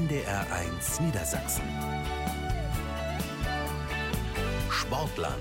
NDR1 Niedersachsen. Sportland.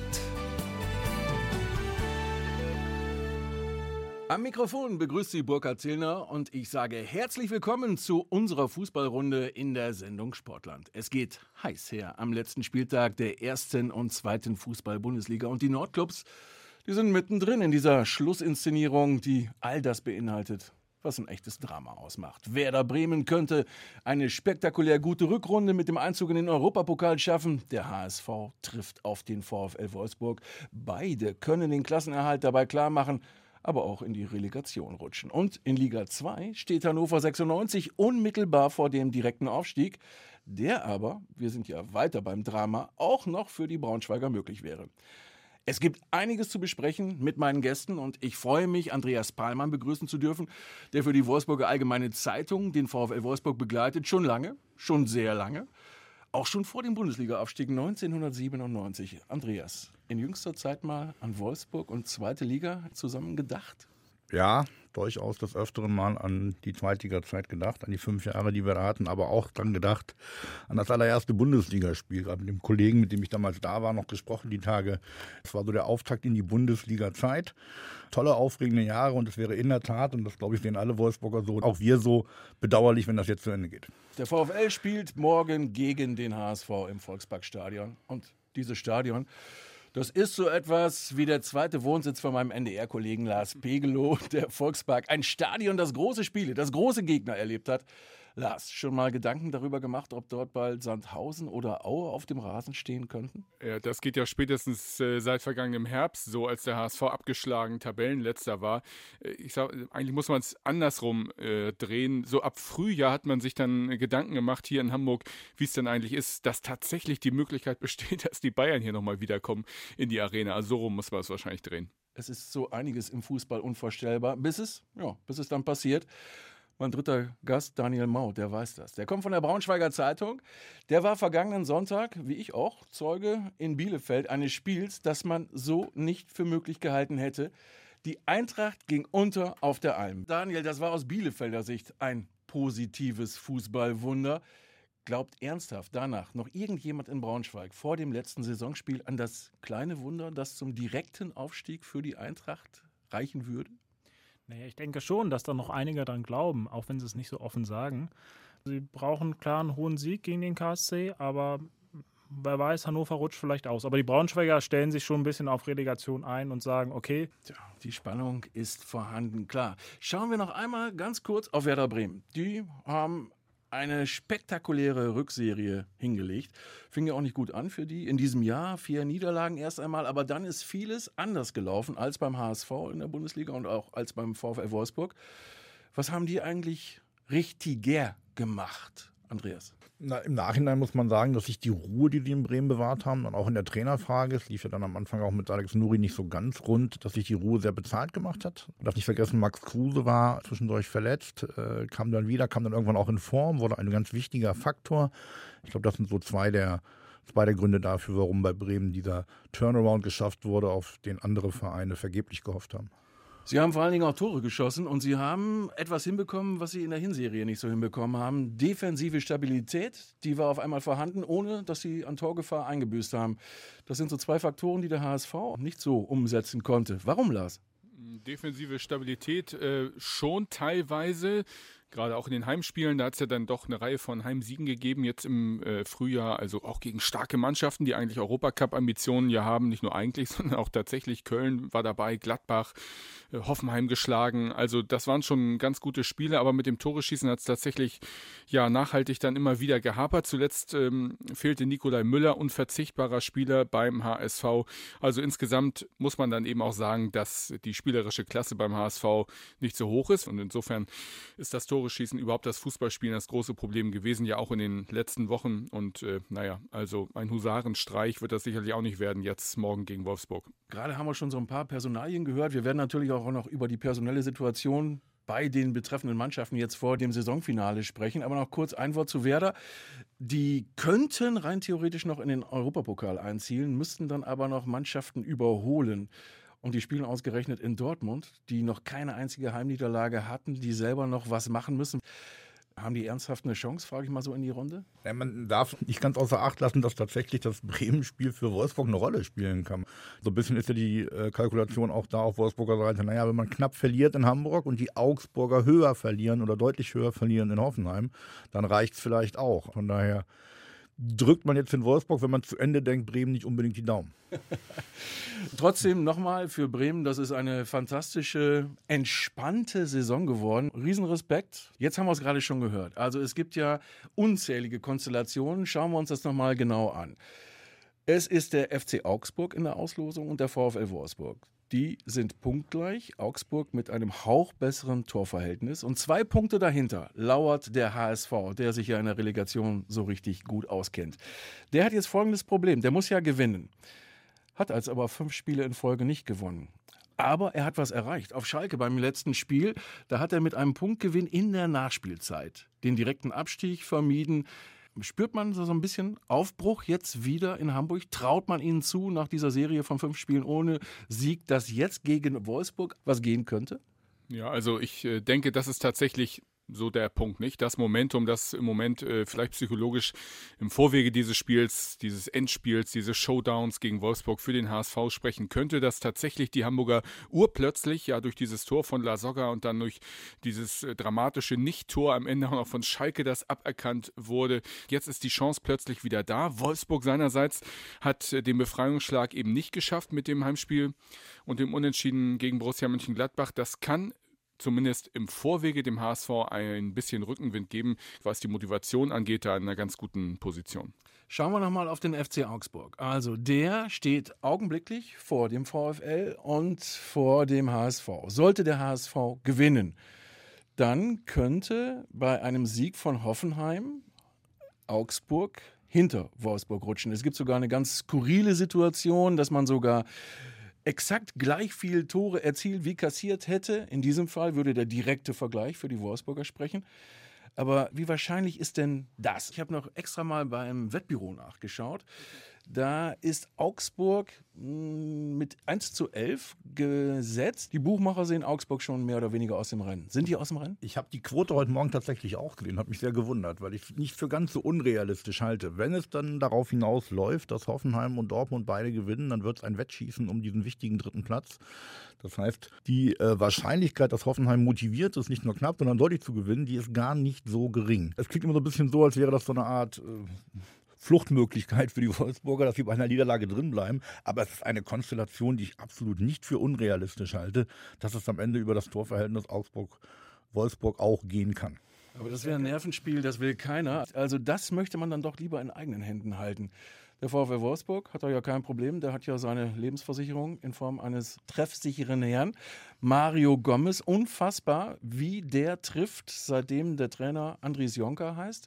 Am Mikrofon begrüßt Sie Burkhard Zillner und ich sage herzlich willkommen zu unserer Fußballrunde in der Sendung Sportland. Es geht heiß her am letzten Spieltag der ersten und zweiten Fußball-Bundesliga und die Nordclubs, die sind mittendrin in dieser Schlussinszenierung, die all das beinhaltet, was ein echtes Drama ausmacht. Werder Bremen könnte eine spektakulär gute Rückrunde mit dem Einzug in den Europapokal schaffen. Der HSV trifft auf den VfL Wolfsburg. Beide können den Klassenerhalt dabei klar machen, aber auch in die Relegation rutschen. Und in Liga 2 steht Hannover 96 unmittelbar vor dem direkten Aufstieg, der aber, wir sind ja weiter beim Drama, auch noch für die Braunschweiger möglich wäre. Es gibt einiges zu besprechen mit meinen Gästen und ich freue mich, Andreas Pahlmann begrüßen zu dürfen, der für die Wolfsburger Allgemeine Zeitung den VfL Wolfsburg begleitet, schon lange, schon sehr lange. Auch schon vor dem Bundesliga-Aufstieg 1997. Andreas, in jüngster Zeit mal an Wolfsburg und zweite Liga zusammen gedacht? Ja, durchaus des Öfteren mal an die Zweitliga-Zeit gedacht, an die 5 Jahre, die wir da hatten, aber auch dran gedacht, an das allererste Bundesligaspiel. Gerade mit dem Kollegen, mit dem ich damals da war, noch gesprochen die Tage. Es war so der Auftakt in die Bundesliga-Zeit. Tolle, aufregende Jahre und es wäre in der Tat, und das glaube ich sehen alle Wolfsburger so, auch wir so, bedauerlich, wenn das jetzt zu Ende geht. Der VfL spielt morgen gegen den HSV im Volksparkstadion und dieses Stadion, das ist so etwas wie der zweite Wohnsitz von meinem NDR-Kollegen Lars Pegelow, der Volkspark. Ein Stadion, das große Spiele, das große Gegner erlebt hat. Lars, schon mal Gedanken darüber gemacht, ob dort bald Sandhausen oder Aue auf dem Rasen stehen könnten? Ja, das geht ja spätestens seit vergangenem Herbst so, als der HSV abgeschlagen Tabellenletzter war. Ich sag, eigentlich muss man es andersrum drehen. So ab Frühjahr hat man sich dann Gedanken gemacht hier in Hamburg, wie es denn eigentlich ist, dass tatsächlich die Möglichkeit besteht, dass die Bayern hier nochmal wiederkommen in die Arena. Also so rum muss man es wahrscheinlich drehen. Es ist so einiges im Fußball unvorstellbar, bis es dann passiert. Mein dritter Gast, Daniel Mau, der weiß das. Der kommt von der Braunschweiger Zeitung. Der war vergangenen Sonntag, wie ich auch, Zeuge in Bielefeld eines Spiels, das man so nicht für möglich gehalten hätte. Die Eintracht ging unter auf der Alm. Daniel, das war aus Bielefelder Sicht ein positives Fußballwunder. Glaubt ernsthaft danach noch irgendjemand in Braunschweig vor dem letzten Saisonspiel an das kleine Wunder, das zum direkten Aufstieg für die Eintracht reichen würde? Naja, ich denke schon, dass da noch einige dran glauben, auch wenn sie es nicht so offen sagen. Sie brauchen klar einen hohen Sieg gegen den KSC, aber wer weiß, Hannover rutscht vielleicht aus. Aber die Braunschweiger stellen sich schon ein bisschen auf Relegation ein und sagen, okay. Tja, die Spannung ist vorhanden, klar. Schauen wir noch einmal ganz kurz auf Werder Bremen. Die haben eine spektakuläre Rückserie hingelegt. Fing ja auch nicht gut an für die. In diesem Jahr 4 Niederlagen erst einmal, aber dann ist vieles anders gelaufen als beim HSV in der Bundesliga und auch als beim VfL Wolfsburg. Was haben die eigentlich richtiger gemacht, Andreas? Im Nachhinein muss man sagen, dass sich die Ruhe, die in Bremen bewahrt haben, und auch in der Trainerfrage, es lief ja dann am Anfang auch mit Alex Nuri nicht so ganz rund, dass sich die Ruhe sehr bezahlt gemacht hat. Man darf nicht vergessen, Max Kruse war zwischendurch verletzt, kam dann irgendwann auch in Form, wurde ein ganz wichtiger Faktor. Ich glaube, das sind so zwei der Gründe dafür, warum bei Bremen dieser Turnaround geschafft wurde, auf den andere Vereine vergeblich gehofft haben. Sie haben vor allen Dingen auch Tore geschossen und Sie haben etwas hinbekommen, was Sie in der Hinserie nicht so hinbekommen haben. Defensive Stabilität, die war auf einmal vorhanden, ohne dass Sie an Torgefahr eingebüßt haben. Das sind so 2 Faktoren, die der HSV nicht so umsetzen konnte. Warum, Lars? Defensive Stabilität schon teilweise, gerade auch in den Heimspielen, da hat es ja dann doch eine Reihe von Heimsiegen gegeben, jetzt im Frühjahr, also auch gegen starke Mannschaften, die eigentlich Europacup-Ambitionen ja haben, nicht nur eigentlich, sondern auch tatsächlich. Köln war dabei, Gladbach, Hoffenheim geschlagen, also das waren schon ganz gute Spiele, aber mit dem Tore-Schießen hat es tatsächlich ja nachhaltig dann immer wieder gehapert. Zuletzt fehlte Nikolai Müller, unverzichtbarer Spieler beim HSV, also insgesamt muss man dann eben auch sagen, dass die spielerische Klasse beim HSV nicht so hoch ist und insofern ist das Tore-Schießen, überhaupt das Fußballspielen das große Problem gewesen, ja auch in den letzten Wochen und also ein Husarenstreich wird das sicherlich auch nicht werden jetzt morgen gegen Wolfsburg. Gerade haben wir schon so ein paar Personalien gehört, wir werden natürlich auch noch über die personelle Situation bei den betreffenden Mannschaften jetzt vor dem Saisonfinale sprechen. Aber noch kurz ein Wort zu Werder. Die könnten rein theoretisch noch in den Europapokal einzielen, müssten dann aber noch Mannschaften überholen. Und die spielen ausgerechnet in Dortmund, die noch keine einzige Heimniederlage hatten, die selber noch was machen müssen. Haben die ernsthaft eine Chance, frage ich mal so in die Runde? Ja, man darf nicht ganz außer Acht lassen, dass tatsächlich das Bremen-Spiel für Wolfsburg eine Rolle spielen kann. So ein bisschen ist ja die Kalkulation auch da auf Wolfsburger Seite. Naja, wenn man knapp verliert in Hamburg und die Augsburger höher verlieren oder deutlich höher verlieren in Hoffenheim, dann reicht es vielleicht auch. Von daher drückt man jetzt in Wolfsburg, wenn man zu Ende denkt, Bremen nicht unbedingt die Daumen. Trotzdem nochmal für Bremen, das ist eine fantastische, entspannte Saison geworden. Riesenrespekt. Jetzt haben wir es gerade schon gehört. Also es gibt ja unzählige Konstellationen. Schauen wir uns das nochmal genau an. Es ist der FC Augsburg in der Auslosung und der VfL Wolfsburg. Die sind punktgleich. Augsburg mit einem hauchbesseren Torverhältnis. Und 2 Punkte dahinter lauert der HSV, der sich ja in der Relegation so richtig gut auskennt. Der hat jetzt folgendes Problem. Der muss ja gewinnen. Hat als aber 5 Spiele in Folge nicht gewonnen. Aber er hat was erreicht. Auf Schalke beim letzten Spiel, da hat er mit einem Punktgewinn in der Nachspielzeit den direkten Abstieg vermieden. Spürt man so ein bisschen Aufbruch jetzt wieder in Hamburg? Traut man ihnen zu, nach dieser Serie von 5 Spielen ohne Sieg, dass jetzt gegen Wolfsburg was gehen könnte? Ja, also ich denke, das ist tatsächlich so der Punkt, nicht? Das Momentum, das im Moment vielleicht psychologisch im Vorwege dieses Spiels, dieses Endspiels, diese Showdowns gegen Wolfsburg für den HSV sprechen könnte, dass tatsächlich die Hamburger urplötzlich ja durch dieses Tor von Lasogga und dann durch dieses dramatische Nicht-Tor am Ende auch noch von Schalke, das aberkannt wurde. Jetzt ist die Chance plötzlich wieder da. Wolfsburg seinerseits hat den Befreiungsschlag eben nicht geschafft mit dem Heimspiel und dem Unentschieden gegen Borussia Mönchengladbach. Das kann zumindest im Vorwege dem HSV ein bisschen Rückenwind geben, was die Motivation angeht, da in einer ganz guten Position. Schauen wir nochmal auf den FC Augsburg. Also der steht augenblicklich vor dem VfL und vor dem HSV. Sollte der HSV gewinnen, dann könnte bei einem Sieg von Hoffenheim Augsburg hinter Wolfsburg rutschen. Es gibt sogar eine ganz skurrile Situation, dass man sogar exakt gleich viele Tore erzielt wie kassiert hätte. In diesem Fall würde der direkte Vergleich für die Wolfsburger sprechen. Aber wie wahrscheinlich ist denn das? Ich habe noch extra mal beim Wettbüro nachgeschaut. Da ist Augsburg mit 1:11 gesetzt. Die Buchmacher sehen Augsburg schon mehr oder weniger aus dem Rennen. Sind die aus dem Rennen? Ich habe die Quote heute Morgen tatsächlich auch gesehen, habe mich sehr gewundert, weil ich es nicht für ganz so unrealistisch halte. Wenn es dann darauf hinausläuft, dass Hoffenheim und Dortmund beide gewinnen, dann wird es ein Wettschießen um diesen wichtigen 3. Platz. Das heißt, die Wahrscheinlichkeit, dass Hoffenheim motiviert ist, nicht nur knapp, sondern deutlich zu gewinnen, die ist gar nicht so gering. Es klingt immer so ein bisschen so, als wäre das so eine Art Fluchtmöglichkeit für die Wolfsburger, dass sie bei einer Niederlage drinbleiben. Aber es ist eine Konstellation, die ich absolut nicht für unrealistisch halte, dass es am Ende über das Torverhältnis Augsburg-Wolfsburg auch gehen kann. Aber das wäre ein Nervenspiel, das will keiner. Also das möchte man dann doch lieber in eigenen Händen halten. Der VfL Wolfsburg hat da ja kein Problem. Der hat ja seine Lebensversicherung in Form eines treffsicheren Herrn. Mario Gomez, unfassbar, wie der trifft, seitdem der Trainer Andries Jonker heißt.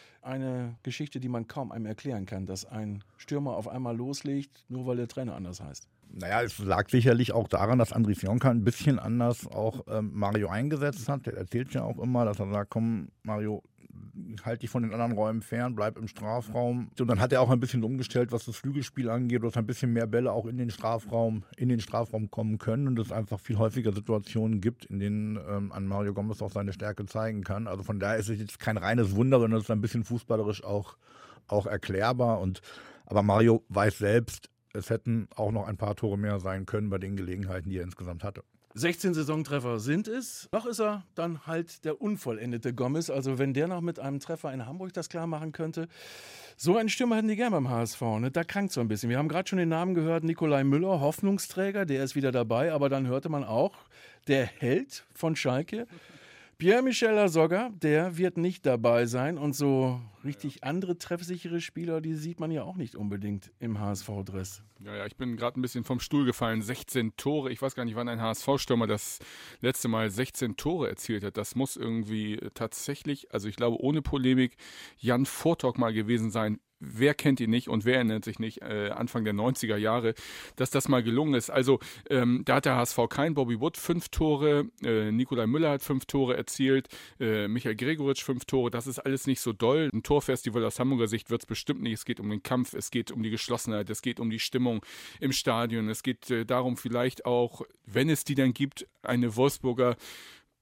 Eine Geschichte, die man kaum einem erklären kann, dass ein Stürmer auf einmal loslegt, nur weil der Trainer anders heißt. Naja, es lag sicherlich auch daran, dass Andries Jonker ein bisschen anders auch Mario eingesetzt hat. Der erzählt ja auch immer, dass er sagt, komm Mario, halt dich von den anderen Räumen fern, bleib im Strafraum. Und dann hat er auch ein bisschen umgestellt, was das Flügelspiel angeht, dass ein bisschen mehr Bälle auch in den Strafraum kommen können und es einfach viel häufiger Situationen gibt, in denen an Mario Gomez auch seine Stärke zeigen kann. Also von daher ist es jetzt kein reines Wunder, sondern es ist ein bisschen fußballerisch auch erklärbar. Aber Mario weiß selbst, es hätten auch noch ein paar Tore mehr sein können bei den Gelegenheiten, die er insgesamt hatte. 16 Saisontreffer sind es. Noch ist er dann halt der unvollendete Gomez. Also wenn der noch mit einem Treffer in Hamburg das klar machen könnte. So einen Stürmer hätten die gerne beim HSV. Ne? Da krankt so ein bisschen. Wir haben gerade schon den Namen gehört, Nikolai Müller, Hoffnungsträger, der ist wieder dabei. Aber dann hörte man auch, der Held von Schalke, Pierre-Michel Lasogga, der wird nicht dabei sein. Und so richtig andere treffsichere Spieler, die sieht man ja auch nicht unbedingt im HSV-Dress. Ja, ich bin gerade ein bisschen vom Stuhl gefallen. 16 Tore. Ich weiß gar nicht, wann ein HSV-Stürmer das letzte Mal 16 Tore erzielt hat. Das muss irgendwie tatsächlich, also ich glaube ohne Polemik, Jan Vortok mal gewesen sein. Wer kennt ihn nicht und wer erinnert sich nicht, Anfang der 90er Jahre, dass das mal gelungen ist. Also da hat der HSV kein. Bobby Wood 5 Tore, Nikolai Müller hat 5 Tore erzielt, Michael Gregoritsch 5 Tore. Das ist alles nicht so doll. Ein Torfestival aus Hamburger Sicht wird es bestimmt nicht. Es geht um den Kampf, es geht um die Geschlossenheit, es geht um die Stimmung im Stadion. Es geht darum vielleicht auch, wenn es die dann gibt, eine Wolfsburger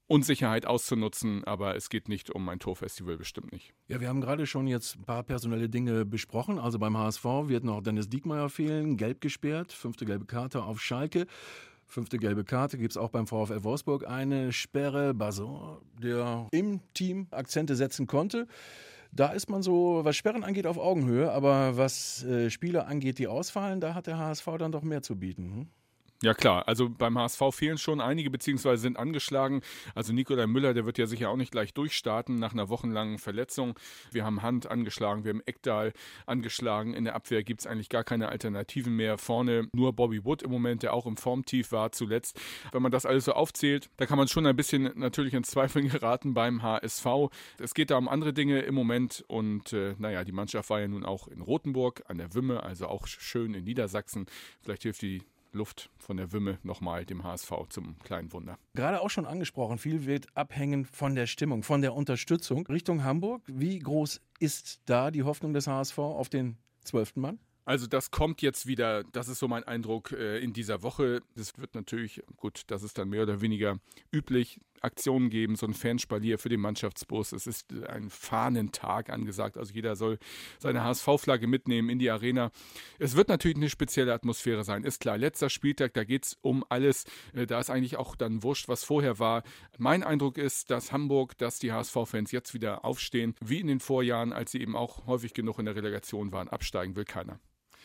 Unsicherheit auszunutzen, aber es geht nicht um ein Torfestival, bestimmt nicht. Ja, wir haben gerade schon jetzt ein paar personelle Dinge besprochen. Also beim HSV wird noch Dennis Diekmeyer fehlen, gelb gesperrt, 5. gelbe Karte auf Schalke. 5. gelbe Karte gibt es auch beim VfL Wolfsburg, eine Sperre. Basson, der im Team Akzente setzen konnte. Da ist man so, was Sperren angeht, auf Augenhöhe, aber was Spieler angeht, die ausfallen, da hat der HSV dann doch mehr zu bieten. Ja klar, also beim HSV fehlen schon einige, beziehungsweise sind angeschlagen. Also Nikolai Müller, der wird ja sicher auch nicht gleich durchstarten nach einer wochenlangen Verletzung. Wir haben Hand angeschlagen, wir haben Ekdal angeschlagen. In der Abwehr gibt es eigentlich gar keine Alternativen mehr. Vorne nur Bobby Wood im Moment, der auch im Formtief war zuletzt. Wenn man das alles so aufzählt, da kann man schon ein bisschen natürlich ins Zweifeln geraten beim HSV. Es geht da um andere Dinge im Moment und die Mannschaft war ja nun auch in Rothenburg an der Wümme, also auch schön in Niedersachsen. Vielleicht hilft die Luft von der Wümme nochmal dem HSV zum kleinen Wunder. Gerade auch schon angesprochen, viel wird abhängen von der Stimmung, von der Unterstützung. Richtung Hamburg, wie groß ist da die Hoffnung des HSV auf den 12. Mann? Also das kommt jetzt wieder, das ist so mein Eindruck in dieser Woche. Das wird natürlich, gut, das ist dann mehr oder weniger üblich, Aktionen geben, so ein Fanspalier für den Mannschaftsbus. Es ist ein Fahnentag angesagt, also jeder soll seine HSV-Flagge mitnehmen in die Arena. Es wird natürlich eine spezielle Atmosphäre sein, ist klar. Letzter Spieltag, da geht es um alles. Da ist eigentlich auch dann wurscht, was vorher war. Mein Eindruck ist, dass die HSV-Fans jetzt wieder aufstehen, wie in den Vorjahren, als sie eben auch häufig genug in der Relegation waren. Absteigen will keiner.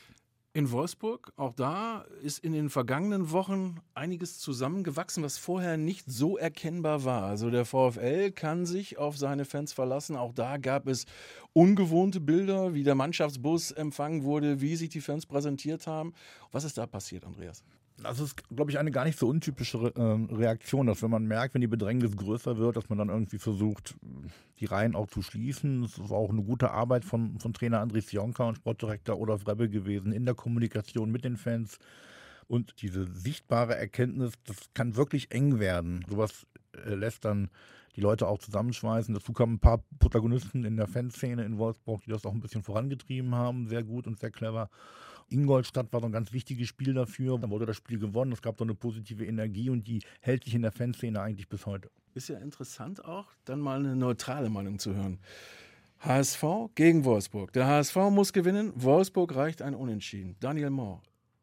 In Wolfsburg, auch da ist in den vergangenen Wochen einiges zusammengewachsen, was vorher nicht so erkennbar war. Also der VfL kann sich auf seine Fans verlassen. Auch da gab es ungewohnte Bilder, wie der Mannschaftsbus empfangen wurde, wie sich die Fans präsentiert haben. Was ist da passiert, Andreas? Das ist, glaube ich, eine gar nicht so untypische Reaktion, dass wenn man merkt, wenn die Bedrängnis größer wird, dass man dann irgendwie versucht, die Reihen auch zu schließen. Es ist auch eine gute Arbeit von Trainer Andries Jonker und Sportdirektor Olaf Rebbe gewesen in der Kommunikation mit den Fans. Und diese sichtbare Erkenntnis, das kann wirklich eng werden. Sowas lässt dann die Leute auch zusammenschweißen. Dazu kamen ein paar Protagonisten in der Fanszene in Wolfsburg, die das auch ein bisschen vorangetrieben haben. Sehr gut und sehr clever. Ingolstadt war so ein ganz wichtiges Spiel dafür. Dann wurde das Spiel gewonnen. Es gab so eine positive Energie und die hält sich in der Fanszene eigentlich bis heute. Ist ja interessant auch, dann mal eine neutrale Meinung zu hören. HSV gegen Wolfsburg. Der HSV muss gewinnen, Wolfsburg reicht ein Unentschieden. Daniel Mohr,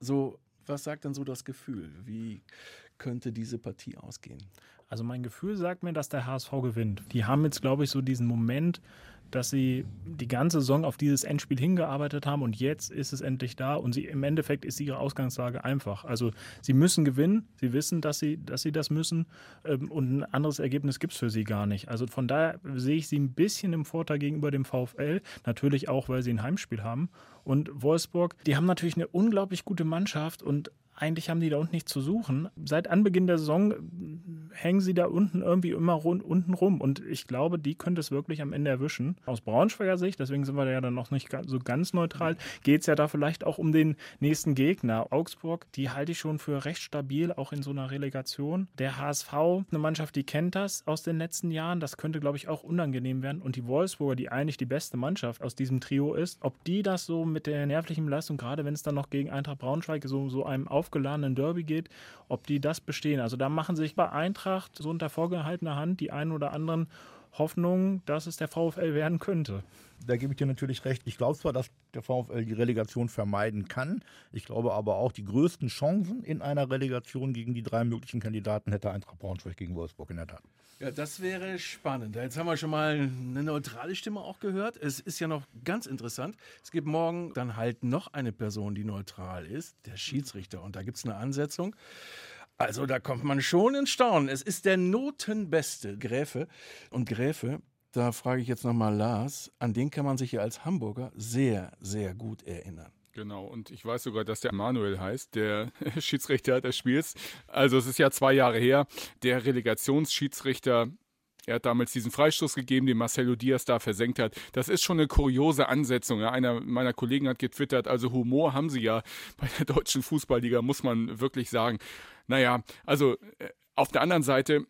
was sagt denn so das Gefühl? Wie könnte diese Partie ausgehen? Also mein Gefühl sagt mir, dass der HSV gewinnt. Die haben jetzt, glaube ich, so diesen Moment, dass sie die ganze Saison auf dieses Endspiel hingearbeitet haben und jetzt ist es endlich da und im Endeffekt ist ihre Ausgangslage einfach. Also sie müssen gewinnen, sie wissen, dass sie das müssen und ein anderes Ergebnis gibt es für sie gar nicht. Also von daher sehe ich sie ein bisschen im Vorteil gegenüber dem VfL, natürlich auch, weil sie ein Heimspiel haben. Und Wolfsburg, die haben natürlich eine unglaublich gute Mannschaft und eigentlich haben die da unten nichts zu suchen. Seit Anbeginn der Saison hängen sie da unten irgendwie immer unten rum. Und ich glaube, die könnte es wirklich am Ende erwischen. Aus Braunschweiger Sicht, deswegen sind wir da ja dann noch nicht so ganz neutral, geht es ja da vielleicht auch um den nächsten Gegner. Augsburg, die halte ich schon für recht stabil, auch in so einer Relegation. Der HSV, eine Mannschaft, die kennt das aus den letzten Jahren. Das könnte, glaube ich, auch unangenehm werden. Und die Wolfsburger, die eigentlich die beste Mannschaft aus diesem Trio ist, ob die das so mit der nervlichen Leistung, gerade wenn es dann noch gegen Eintracht Braunschweig so einem aufgeladenen Derby geht, ob die das bestehen. Also da machen sich bei Eintracht so unter vorgehaltener Hand die einen oder anderen Hoffnungen, dass es der VfL werden könnte. Da gebe ich dir natürlich recht. Ich glaube zwar, dass der VfL die Relegation vermeiden kann. Ich glaube aber auch, die größten Chancen in einer Relegation gegen die 3 möglichen Kandidaten hätte Eintracht Braunschweig gegen Wolfsburg in der Tat. Ja, das wäre spannend. Jetzt haben wir schon mal eine neutrale Stimme auch gehört. Es ist ja noch ganz interessant. Es gibt morgen dann halt noch eine Person, die neutral ist, der Schiedsrichter. Und da gibt es eine Ansetzung. Also da kommt man schon ins Staunen. Es ist der notenbeste Gräfe. Und Gräfe, da frage ich jetzt nochmal Lars, an den kann man sich ja als Hamburger sehr, sehr gut erinnern. Genau, und ich weiß sogar, dass der Manuel heißt, der Schiedsrichter des Spiels. Also es ist ja 2 Jahre her, der Relegationsschiedsrichter. Er hat damals diesen Freistoß gegeben, den Marcelo Diaz da versenkt hat. Das ist schon eine kuriose Ansetzung. Ja, einer meiner Kollegen hat getwittert, also Humor haben sie ja bei der deutschen Fußballliga, muss man wirklich sagen. Naja, also auf der anderen Seite,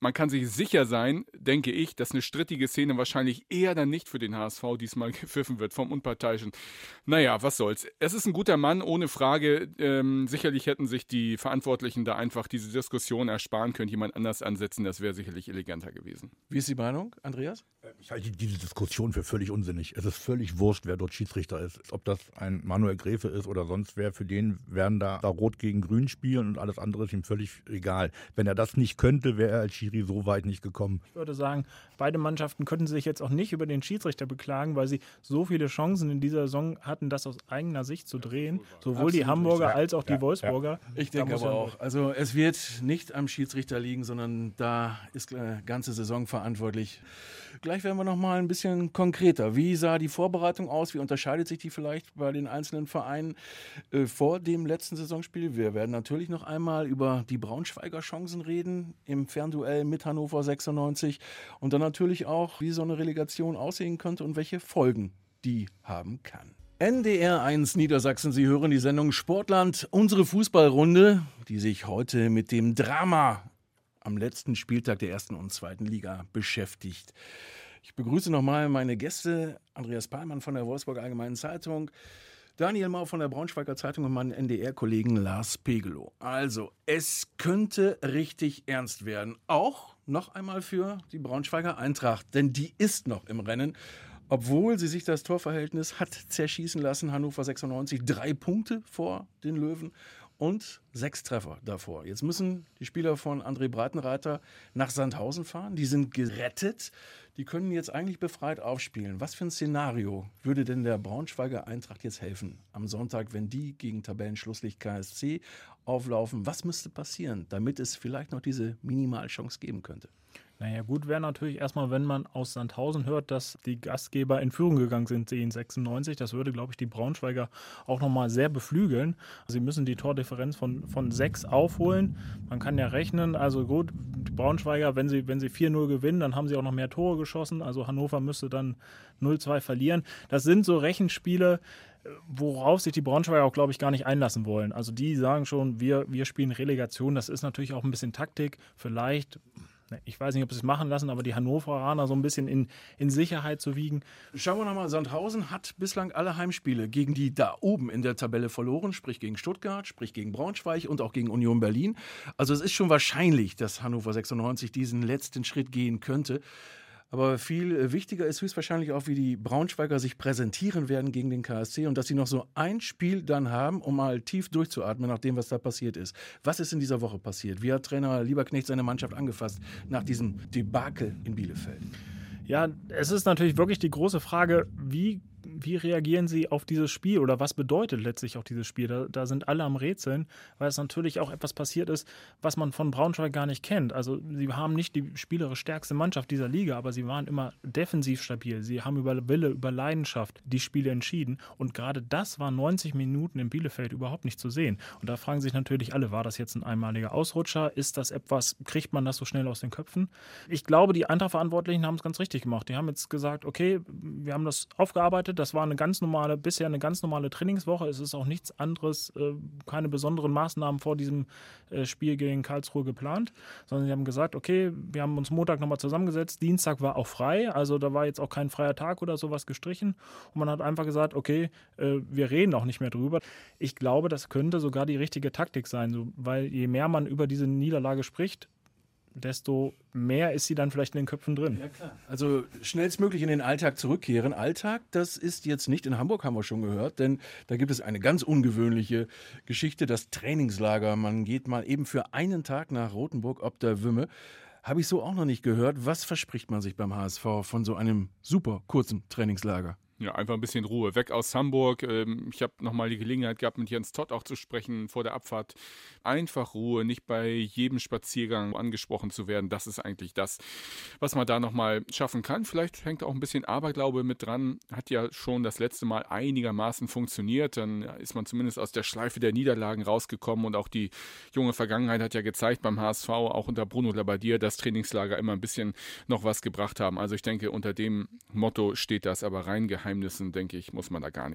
man kann sich sicher sein, denke ich, dass eine strittige Szene wahrscheinlich eher dann nicht für den HSV diesmal gepfiffen wird vom Unparteiischen. Naja, was soll's. Es ist ein guter Mann, ohne Frage. Sicherlich hätten sich die Verantwortlichen da einfach diese Diskussion ersparen können, jemand anders ansetzen. Das wäre sicherlich eleganter gewesen. Wie ist die Meinung, Andreas? Ich halte diese Diskussion für völlig unsinnig. Es ist völlig wurscht, wer dort Schiedsrichter ist. Ob das ein Manuel Gräfe ist oder sonst wer, für den werden da Rot gegen Grün spielen und alles andere ist ihm völlig egal. Wenn er das nicht könnte, wäre er als Schiri so weit nicht gekommen. Ich würde sagen, beide Mannschaften könnten sich jetzt auch nicht über den Schiedsrichter beklagen, weil sie so viele Chancen in dieser Saison hatten, das aus eigener Sicht zu drehen. Sowohl die Hamburger als auch die Wolfsburger. Ich denke aber auch. Also es wird nicht am Schiedsrichter liegen, sondern da ist die ganze Saison verantwortlich. Gleich werden wir noch mal ein bisschen konkreter. Wie sah die Vorbereitung aus? Wie unterscheidet sich die vielleicht bei den einzelnen Vereinen vor dem letzten Saisonspiel? Wir werden natürlich noch einmal über die Braunschweiger Chancen reden im Fernduell mit Hannover 96 und dann natürlich auch, wie so eine Relegation aussehen könnte und welche Folgen die haben kann. NDR 1 Niedersachsen, Sie hören die Sendung Sportland, unsere Fußballrunde, die sich heute mit dem Drama am letzten Spieltag der 1. und 2. Liga beschäftigt. Ich begrüße nochmal meine Gäste, Andreas Pallmann von der Wolfsburger Allgemeinen Zeitung, Daniel Mau von der Braunschweiger Zeitung und meinen NDR-Kollegen Lars Pegelow. Also, es könnte richtig ernst werden. Auch noch einmal für die Braunschweiger Eintracht, denn die ist noch im Rennen. Obwohl sie sich das Torverhältnis hat zerschießen lassen, Hannover 96, 3 Punkte vor den Löwen und 6 Treffer davor. Jetzt müssen die Spieler von André Breitenreiter nach Sandhausen fahren. Die sind gerettet. Die können jetzt eigentlich befreit aufspielen. Was für ein Szenario würde denn der Braunschweiger Eintracht jetzt helfen am Sonntag, wenn die gegen Tabellenschlusslicht KSC auflaufen? Was müsste passieren, damit es vielleicht noch diese Minimalchance geben könnte? Naja, gut wäre natürlich erstmal, wenn man aus Sandhausen hört, dass die Gastgeber in Führung gegangen sind, 10:96. Das würde, glaube ich, die Braunschweiger auch nochmal sehr beflügeln. Sie müssen die Tordifferenz von 6 aufholen. Man kann ja rechnen, also gut, die Braunschweiger, wenn sie 4-0 gewinnen, dann haben sie auch noch mehr Tore geschossen. Also Hannover müsste dann 0-2 verlieren. Das sind so Rechenspiele, worauf sich die Braunschweiger auch, glaube ich, gar nicht einlassen wollen. Also die sagen schon, wir spielen Relegation. Das ist natürlich auch ein bisschen Taktik. Vielleicht, ich weiß nicht, ob sie es machen lassen, aber die Hannoveraner so ein bisschen in Sicherheit zu wiegen. Schauen wir nochmal, Sandhausen hat bislang alle Heimspiele gegen die da oben in der Tabelle verloren, sprich gegen Stuttgart, sprich gegen Braunschweig und auch gegen Union Berlin. Also es ist schon wahrscheinlich, dass Hannover 96 diesen letzten Schritt gehen könnte. Aber viel wichtiger ist höchstwahrscheinlich auch, wie die Braunschweiger sich präsentieren werden gegen den KSC und dass sie noch so ein Spiel dann haben, um mal tief durchzuatmen nach dem, was da passiert ist. Was ist in dieser Woche passiert? Wie hat Trainer Lieberknecht seine Mannschaft angefasst nach diesem Debakel in Bielefeld? Ja, es ist natürlich wirklich die große Frage, wie reagieren sie auf dieses Spiel oder was bedeutet letztlich auch dieses Spiel? Da sind alle am Rätseln, weil es natürlich auch etwas passiert ist, was man von Braunschweig gar nicht kennt. Also sie haben nicht die spielerisch stärkste Mannschaft dieser Liga, aber sie waren immer defensiv stabil. Sie haben über Wille, über Leidenschaft die Spiele entschieden und gerade das war 90 Minuten in Bielefeld überhaupt nicht zu sehen. Und da fragen sich natürlich alle, war das jetzt ein einmaliger Ausrutscher? Ist das etwas, kriegt man das so schnell aus den Köpfen? Ich glaube, die Eintracht-Verantwortlichen haben es ganz richtig gemacht. Die haben jetzt gesagt, okay, wir haben das aufgearbeitet, das war bisher eine ganz normale Trainingswoche. Es ist auch nichts anderes, keine besonderen Maßnahmen vor diesem Spiel gegen Karlsruhe geplant, sondern sie haben gesagt, okay, wir haben uns Montag nochmal zusammengesetzt, Dienstag war auch frei, also da war jetzt auch kein freier Tag oder sowas gestrichen und man hat einfach gesagt, okay, wir reden auch nicht mehr drüber. Ich glaube, das könnte sogar die richtige Taktik sein, weil je mehr man über diese Niederlage spricht, desto mehr ist sie dann vielleicht in den Köpfen drin. Ja, klar. Also schnellstmöglich in den Alltag zurückkehren. Alltag, das ist jetzt nicht in Hamburg, haben wir schon gehört, denn da gibt es eine ganz ungewöhnliche Geschichte, das Trainingslager. Man geht mal eben für einen Tag nach Rothenburg ob der Wümme. Habe ich so auch noch nicht gehört. Was verspricht man sich beim HSV von so einem super kurzen Trainingslager? Ja, einfach ein bisschen Ruhe. Weg aus Hamburg. Ich habe nochmal die Gelegenheit gehabt, mit Jens Todt auch zu sprechen vor der Abfahrt. Einfach Ruhe, nicht bei jedem Spaziergang angesprochen zu werden. Das ist eigentlich das, was man da nochmal schaffen kann. Vielleicht hängt auch ein bisschen Aberglaube mit dran. Hat ja schon das letzte Mal einigermaßen funktioniert. Dann ist man zumindest aus der Schleife der Niederlagen rausgekommen. Und auch die junge Vergangenheit hat ja gezeigt beim HSV, auch unter Bruno Labbadia, dass Trainingslager immer ein bisschen noch was gebracht haben. Also ich denke, unter dem Motto steht das, aber rein Geheimnissen, denke ich, muss man da gar nichts.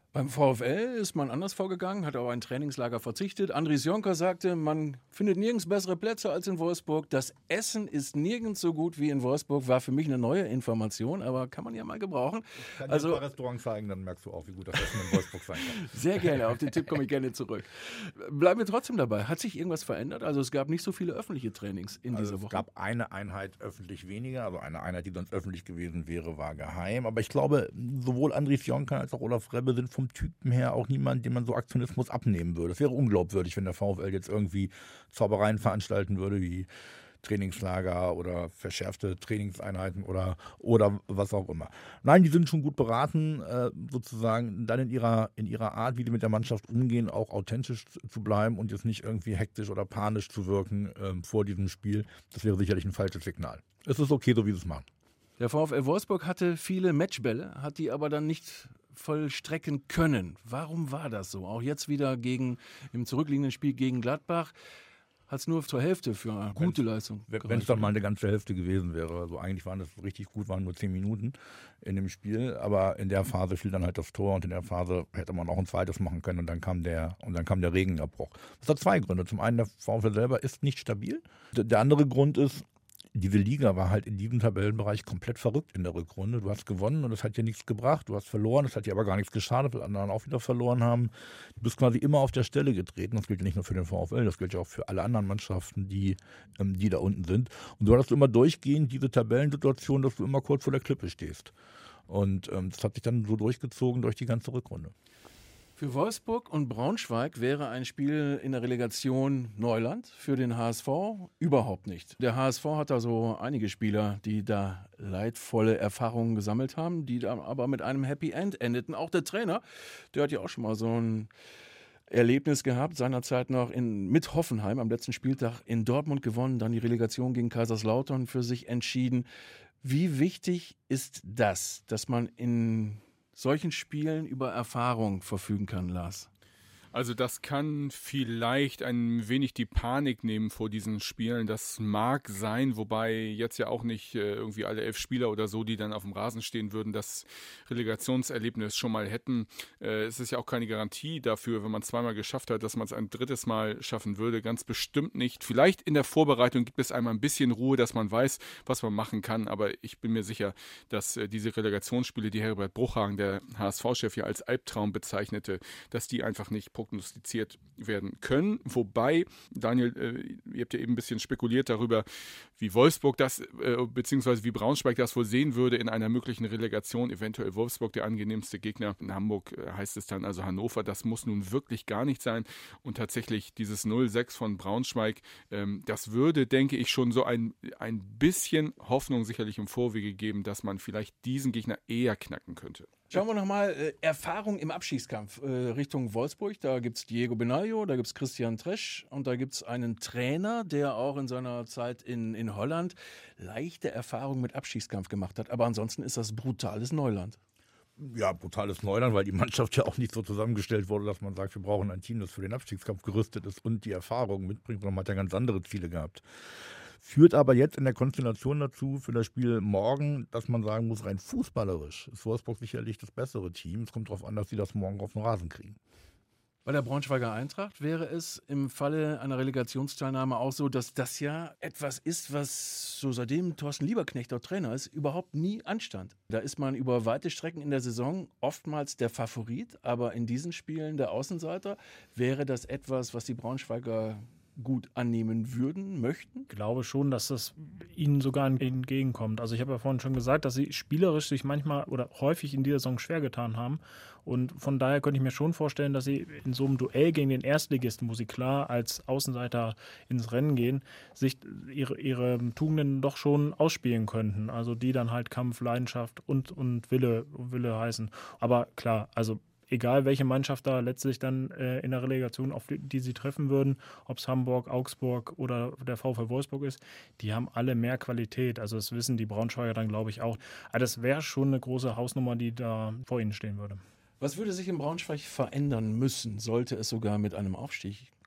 Beim VfL ist man anders vorgegangen, hat auf ein Trainingslager verzichtet. Andries Jonker sagte, man findet nirgends bessere Plätze als in Wolfsburg. Das Essen ist nirgends so gut wie in Wolfsburg. War für mich eine neue Information, aber kann man ja mal gebrauchen. Ich kann dir ein paar Restaurants zeigen, dann merkst du auch, wie gut das Essen in Wolfsburg sein kann. Sehr gerne, auf den Tipp komme ich gerne zurück. Bleiben wir trotzdem dabei. Hat sich irgendwas verändert? Also es gab nicht so viele öffentliche Trainings in dieser Woche. Es gab eine Einheit öffentlich weniger, also eine Einheit, die sonst öffentlich gewesen wäre, war geheim. Aber ich glaube, sowohl Andries Jonker als auch Olaf Rebbe sind vom Typen her auch niemand, dem man so Aktionismus abnehmen würde. Es wäre unglaubwürdig, wenn der VfL jetzt irgendwie Zaubereien veranstalten würde, wie Trainingslager oder verschärfte Trainingseinheiten oder was auch immer. Nein, die sind schon gut beraten, sozusagen dann in ihrer Art, wie die mit der Mannschaft umgehen, auch authentisch zu bleiben und jetzt nicht irgendwie hektisch oder panisch zu wirken vor diesem Spiel. Das wäre sicherlich ein falsches Signal. Es ist okay, so wie sie es machen. Der VfL Wolfsburg hatte viele Matchbälle, hat die aber dann nicht vollstrecken können. Warum war das so? Auch jetzt wieder im zurückliegenden Spiel gegen Gladbach hat es nur zur Hälfte für eine gute Leistung gereicht. Wenn es dann mal eine ganze Hälfte gewesen wäre. Also eigentlich waren das richtig gut, waren nur 10 Minuten in dem Spiel. Aber in der Phase fiel dann halt das Tor und in der Phase hätte man auch ein zweites machen können und dann kam der Regenabbruch. Das hat zwei Gründe. Zum einen, der VfL selber ist nicht stabil. Der andere Grund ist, diese Liga war halt in diesem Tabellenbereich komplett verrückt in der Rückrunde. Du hast gewonnen und es hat dir nichts gebracht. Du hast verloren, es hat dir aber gar nichts geschadet, weil andere auch wieder verloren haben. Du bist quasi immer auf der Stelle getreten. Das gilt ja nicht nur für den VfL, das gilt ja auch für alle anderen Mannschaften, die da unten sind. Und so hattest du immer durchgehend diese Tabellensituation, dass du immer kurz vor der Klippe stehst. Und das hat sich dann so durchgezogen durch die ganze Rückrunde. Für Wolfsburg und Braunschweig wäre ein Spiel in der Relegation Neuland, für den HSV überhaupt nicht. Der HSV hat da so einige Spieler, die da leidvolle Erfahrungen gesammelt haben, die da aber mit einem Happy End endeten. Auch der Trainer, der hat ja auch schon mal so ein Erlebnis gehabt, seinerzeit noch mit Hoffenheim am letzten Spieltag in Dortmund gewonnen, dann die Relegation gegen Kaiserslautern für sich entschieden. Wie wichtig ist das, dass man in solchen Spielen über Erfahrung verfügen kann, Lars? Also das kann vielleicht ein wenig die Panik nehmen vor diesen Spielen. Das mag sein, wobei jetzt ja auch nicht irgendwie alle 11 Spieler oder so, die dann auf dem Rasen stehen würden, das Relegationserlebnis schon mal hätten. Es ist ja auch keine Garantie dafür, wenn man zweimal geschafft hat, dass man es ein drittes Mal schaffen würde. Ganz bestimmt nicht. Vielleicht in der Vorbereitung gibt es einmal ein bisschen Ruhe, dass man weiß, was man machen kann. Aber ich bin mir sicher, dass diese Relegationsspiele, die Herbert Bruchhagen, der HSV-Chef, ja als Albtraum bezeichnete, dass die einfach nicht prognostiziert werden können. Wobei, Daniel, ihr habt ja eben ein bisschen spekuliert darüber, wie Wolfsburg das, beziehungsweise wie Braunschweig das wohl sehen würde in einer möglichen Relegation. Eventuell Wolfsburg der angenehmste Gegner. In Hamburg heißt es dann also Hannover. Das muss nun wirklich gar nicht sein. Und tatsächlich dieses 0-6 von Braunschweig, das würde, denke ich, schon so ein bisschen Hoffnung sicherlich im Vorwege geben, dass man vielleicht diesen Gegner eher knacken könnte. Schauen wir nochmal, Erfahrung im Abschießkampf Richtung Wolfsburg. Da gibt es Diego Benaglio, da gibt es Christian Tresch und da gibt es einen Trainer, der auch in seiner Zeit in Holland leichte Erfahrungen mit Abschießkampf gemacht hat. Aber ansonsten ist das brutales Neuland. Ja, brutales Neuland, weil die Mannschaft ja auch nicht so zusammengestellt wurde, dass man sagt, wir brauchen ein Team, das für den Abstiegskampf gerüstet ist und die Erfahrung mitbringt, sondern man hat ja ganz andere Ziele gehabt. Führt aber jetzt in der Konstellation dazu für das Spiel morgen, dass man sagen muss, rein fußballerisch ist Wolfsburg sicherlich das bessere Team. Es kommt darauf an, dass sie das morgen auf den Rasen kriegen. Bei der Braunschweiger Eintracht wäre es im Falle einer Relegationsteilnahme auch so, dass das ja etwas ist, was so seitdem Thorsten Lieberknecht dort Trainer ist, überhaupt nie anstand. Da ist man über weite Strecken in der Saison oftmals der Favorit, aber in diesen Spielen der Außenseiter. Wäre das etwas, was die Braunschweiger gut annehmen würden, möchten? Ich glaube schon, dass das ihnen sogar entgegenkommt. Also ich habe ja vorhin schon gesagt, dass sie spielerisch sich manchmal oder häufig in dieser Saison schwer getan haben. Und von daher könnte ich mir schon vorstellen, dass sie in so einem Duell gegen den Erstligisten, wo sie klar als Außenseiter ins Rennen gehen, sich ihre Tugenden doch schon ausspielen könnten. Also die dann halt Kampf, Leidenschaft und Wille heißen. Aber klar, also egal welche Mannschaft da letztlich dann in der Relegation, auf die sie treffen würden, ob es Hamburg, Augsburg oder der VfL Wolfsburg ist, die haben alle mehr Qualität. Also das wissen die Braunschweiger dann, glaube ich, auch. Aber das wäre schon eine große Hausnummer, die da vor ihnen stehen würde. Was würde sich in Braunschweig verändern müssen, sollte es sogar mit einem Aufstieg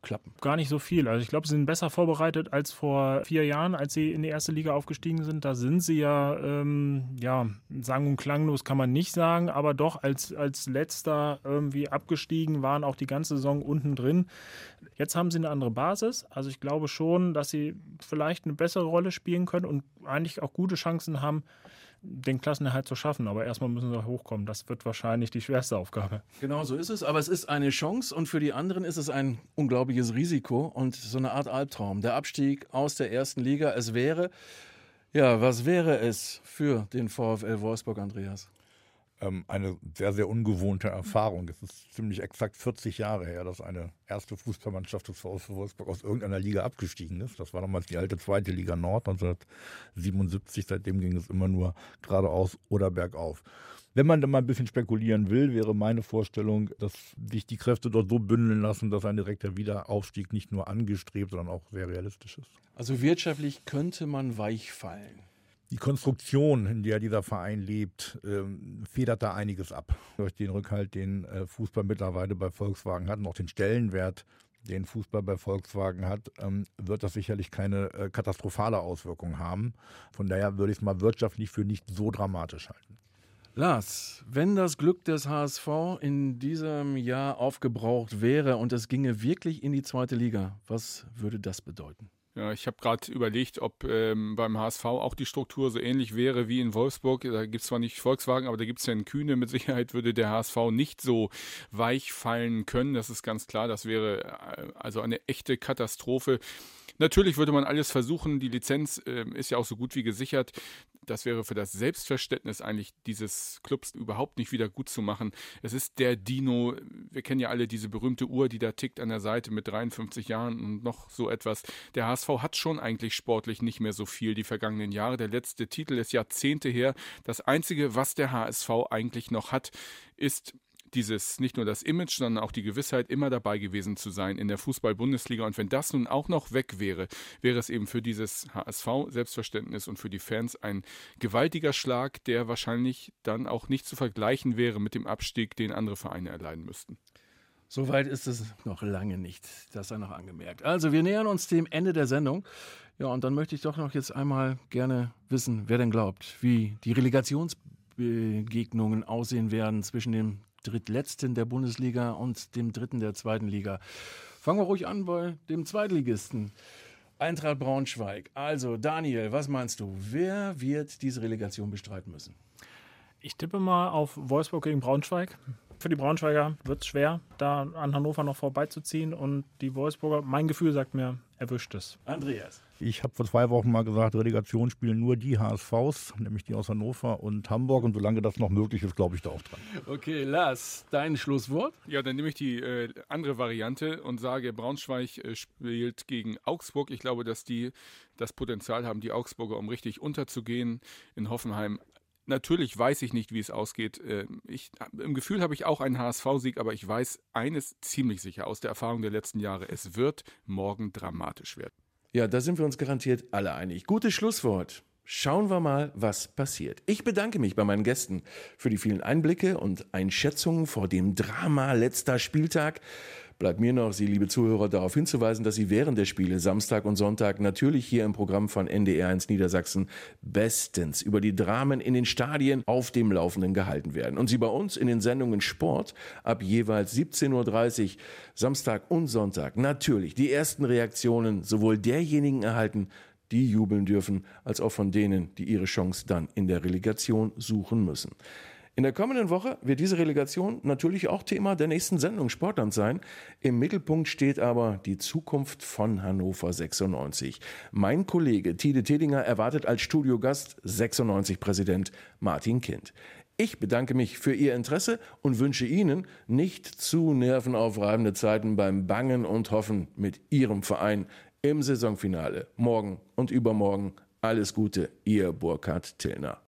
klappen? Gar nicht so viel. Also ich glaube, sie sind besser vorbereitet als vor 4 Jahren, als sie in die erste Liga aufgestiegen sind. Da sind sie ja, sang- und klanglos kann man nicht sagen, aber doch als letzter irgendwie abgestiegen, waren auch die ganze Saison unten drin. Jetzt haben sie eine andere Basis. Also ich glaube schon, dass sie vielleicht eine bessere Rolle spielen können und eigentlich auch gute Chancen haben, den Klassenerhalt zu schaffen. Aber erstmal müssen sie hochkommen. Das wird wahrscheinlich die schwerste Aufgabe. Genau so ist es, aber es ist eine Chance und für die anderen ist es ein unglaubliches Risiko und so eine Art Albtraum. Der Abstieg aus der ersten Liga, was wäre es für den VfL Wolfsburg, Andreas? Eine sehr, sehr ungewohnte Erfahrung. Es ist ziemlich exakt 40 Jahre her, dass eine erste Fußballmannschaft des VfL Wolfsburg aus irgendeiner Liga abgestiegen ist. Das war damals die alte zweite Liga Nord 1977. Seitdem ging es immer nur geradeaus oder bergauf. Wenn man dann mal ein bisschen spekulieren will, wäre meine Vorstellung, dass sich die Kräfte dort so bündeln lassen, dass ein direkter Wiederaufstieg nicht nur angestrebt, sondern auch sehr realistisch ist. Also wirtschaftlich könnte man weich fallen. Die Konstruktion, in der dieser Verein lebt, federt da einiges ab. Durch den Rückhalt, den Fußball mittlerweile bei Volkswagen hat und auch den Stellenwert, den Fußball bei Volkswagen hat, wird das sicherlich keine katastrophale Auswirkung haben. Von daher würde ich es mal wirtschaftlich für nicht so dramatisch halten. Lars, wenn das Glück des HSV in diesem Jahr aufgebraucht wäre und es ginge wirklich in die zweite Liga, was würde das bedeuten? Ja, ich habe gerade überlegt, ob beim HSV auch die Struktur so ähnlich wäre wie in Wolfsburg. Da gibt es zwar nicht Volkswagen, aber da gibt es ja einen Kühne. Mit Sicherheit würde der HSV nicht so weich fallen können. Das ist ganz klar. Das wäre also eine echte Katastrophe. Natürlich würde man alles versuchen. Die Lizenz ist ja auch so gut wie gesichert. Das wäre für das Selbstverständnis eigentlich dieses Clubs überhaupt nicht wieder gut zu machen. Es ist der Dino. Wir kennen ja alle diese berühmte Uhr, die da tickt an der Seite mit 53 Jahren und noch so etwas. Der HSV hat schon eigentlich sportlich nicht mehr so viel die vergangenen Jahre. Der letzte Titel ist Jahrzehnte her. Das Einzige, was der HSV eigentlich noch hat, ist dieses, nicht nur das Image, sondern auch die Gewissheit, immer dabei gewesen zu sein in der Fußball-Bundesliga. Und wenn das nun auch noch weg wäre, wäre es eben für dieses HSV-Selbstverständnis und für die Fans ein gewaltiger Schlag, der wahrscheinlich dann auch nicht zu vergleichen wäre mit dem Abstieg, den andere Vereine erleiden müssten. Soweit ist es noch lange nicht, das sei noch angemerkt. Also wir nähern uns dem Ende der Sendung. Ja, und dann möchte ich doch noch jetzt einmal gerne wissen, wer denn glaubt, wie die Relegationsbegegnungen aussehen werden zwischen dem Drittletzten der Bundesliga und dem Dritten der zweiten Liga. Fangen wir ruhig an bei dem Zweitligisten. Eintracht Braunschweig. Also Daniel, was meinst du? Wer wird diese Relegation bestreiten müssen? Ich tippe mal auf Wolfsburg gegen Braunschweig. Für die Braunschweiger wird es schwer, da an Hannover noch vorbeizuziehen. Und die Wolfsburger, mein Gefühl sagt mir, erwischt es. Andreas. Ich habe vor 2 Wochen mal gesagt, Relegation spielen nur die HSVs, nämlich die aus Hannover und Hamburg. Und solange das noch möglich ist, glaube ich da auch dran. Okay, Lars, dein Schlusswort? Ja, dann nehme ich die andere Variante und sage, Braunschweig spielt gegen Augsburg. Ich glaube, dass die das Potenzial haben, die Augsburger, um richtig unterzugehen in Hoffenheim. Natürlich weiß ich nicht, wie es ausgeht. Im Gefühl habe ich auch einen HSV-Sieg, aber ich weiß eines ziemlich sicher aus der Erfahrung der letzten Jahre. Es wird morgen dramatisch werden. Ja, da sind wir uns garantiert alle einig. Gutes Schlusswort. Schauen wir mal, was passiert. Ich bedanke mich bei meinen Gästen für die vielen Einblicke und Einschätzungen vor dem Drama letzter Spieltag. Bleibt mir noch, Sie, liebe Zuhörer, darauf hinzuweisen, dass Sie während der Spiele Samstag und Sonntag natürlich hier im Programm von NDR1 Niedersachsen bestens über die Dramen in den Stadien auf dem Laufenden gehalten werden. Und Sie bei uns in den Sendungen Sport ab jeweils 17:30 Uhr Samstag und Sonntag natürlich die ersten Reaktionen sowohl derjenigen erhalten, die jubeln dürfen, als auch von denen, die ihre Chance dann in der Relegation suchen müssen. In der kommenden Woche wird diese Relegation natürlich auch Thema der nächsten Sendung Sportland sein. Im Mittelpunkt steht aber die Zukunft von Hannover 96. Mein Kollege Tide Tedinger erwartet als Studiogast 96-Präsident Martin Kind. Ich bedanke mich für Ihr Interesse und wünsche Ihnen nicht zu nervenaufreibende Zeiten beim Bangen und Hoffen mit Ihrem Verein im Saisonfinale. Morgen und übermorgen alles Gute, Ihr Burkhard Tillner.